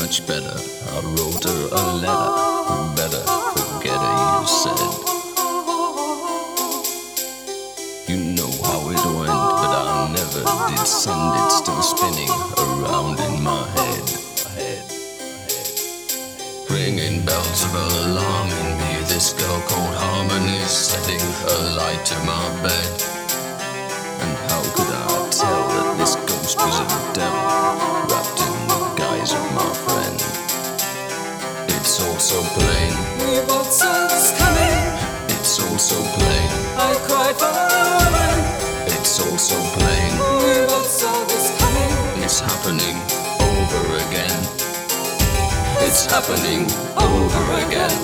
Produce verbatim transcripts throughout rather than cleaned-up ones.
much better. I wrote her a letter. Better forget her, you said. You know how it went, but I never did send it. Still spinning around in my head. Ringing bells of alarming me. This girl called Harmony, setting a light to my bed. And how could I tell that this ghost was a devil, wrapped in the guise of my friend? It's all so plain. We both saw this coming. It's all so plain. I cried for a woman. It's all so plain. We both saw this coming. It's happening over again. It's happening over again.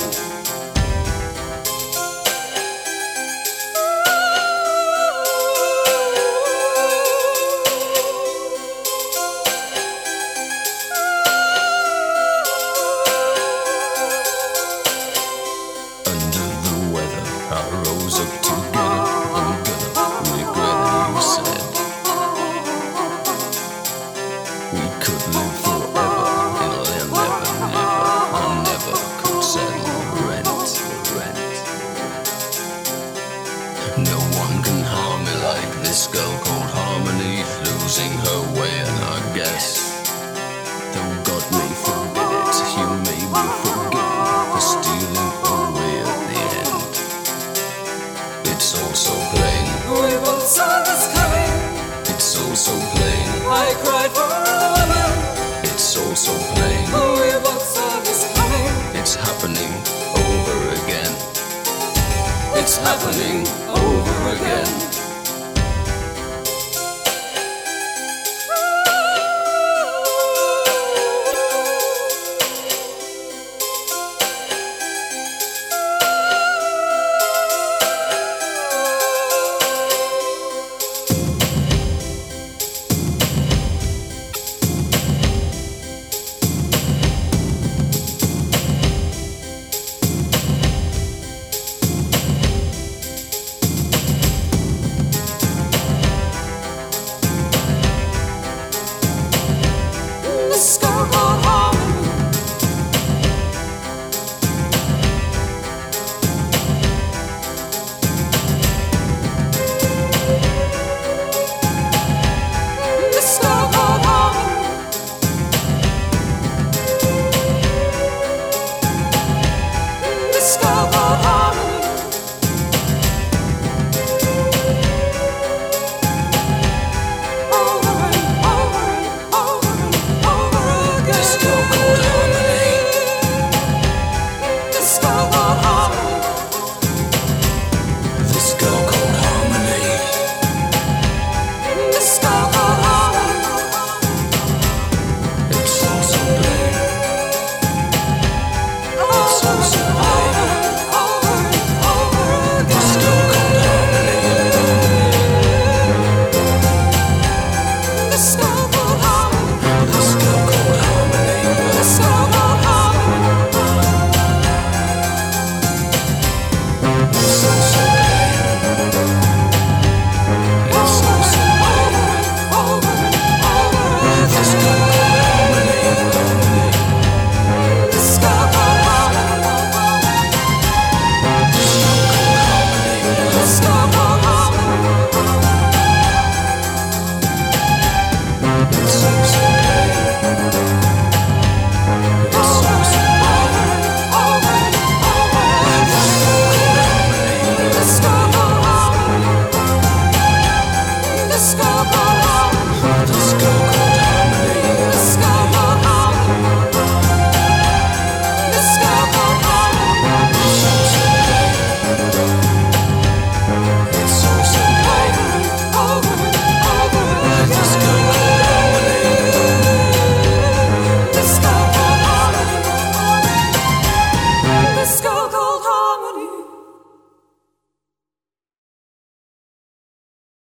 Under the weather, I rose up to get her. I'm gonna regret it, you said. We could live forever in a land never, never. I never could settle the rent, the rent. No one can harm me like this girl called Harmony, losing her way, and I guess, though God may forbid it, you may be forgiven for stealing away at the end. It's all so plain. We both saw this coming. It's all so plain. I cried for a woman. It's all so plain. We both saw this coming. It's happening over again. It's happening over again.